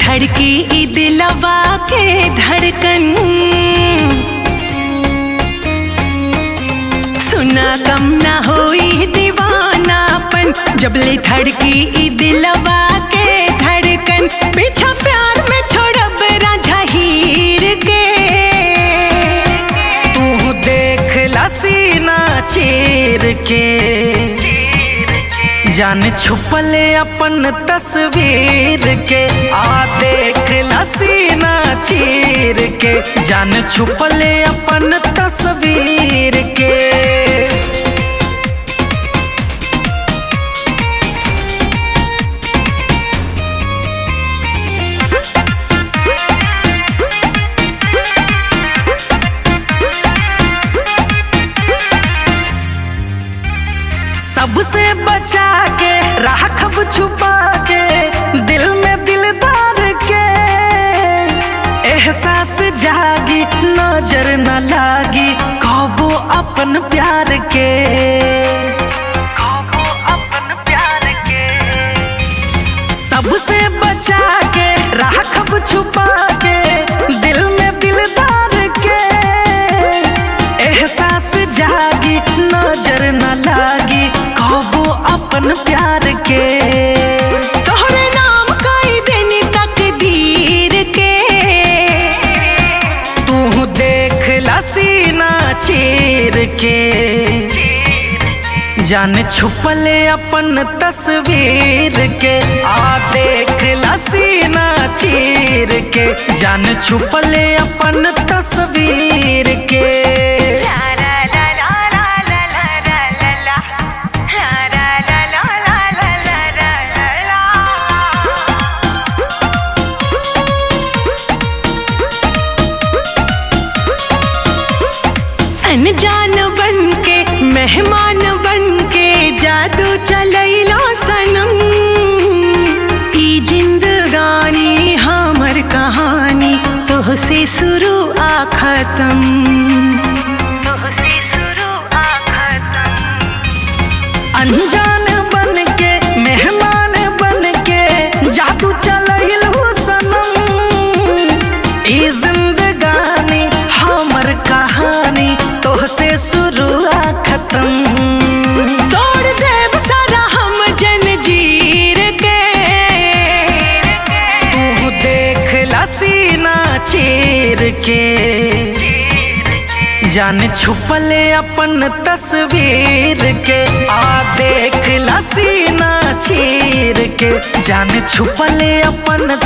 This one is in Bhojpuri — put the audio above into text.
धड़की ई दिलवा के धड़कन, सुना कम ना होई दीवानापन। जबले धड़की ई दिलवा के धड़कन, पीछा प्यार में छोड़ब रांझा हीर के। तू देख ला सीना चीर के, जान छुपले अपन तस्वीर के। आ देख ला सीना चीर के, जान छुपले अपन तस्वीर के। सबसे बचा के राखब छुपा के, दिल में दिलदार के। एहसास जागी नजर न लागी, कबो अपन प्यार के। कबो अपन प्यार के। सबसे बचा के राखब छुपा के, दिल में दिलदार के। एहसास जागी नजर न लागी, कबो अपन प्यार के। तोहरे नाम कई देनी तकदीर के। तू देख ला सीना चीर के, जान छुपले अपन तस्वीर के। आ देख ला सीना चीर के, जान छुपले अपन तस्वीर के। अनजान बन के मेहमान बन के, जादू चलैलो सनम। ई जिंदगानी हमर कहानी, तोहसे शुरू आ खत्म। तोहसे शुरू आ खत्म। अनजान बन के मेहमान बन के, जादू चलैलो सनम। ई जिंदगानी हमर कहानी, तोहसे शुरू आ खत्म। तोड़ देब सारा हम जंजीर के। तू देख ला सीना चीर के, जान छुपले अपन तस्वीर के। आ देख ला सीना चीर के, जान छुपले अपन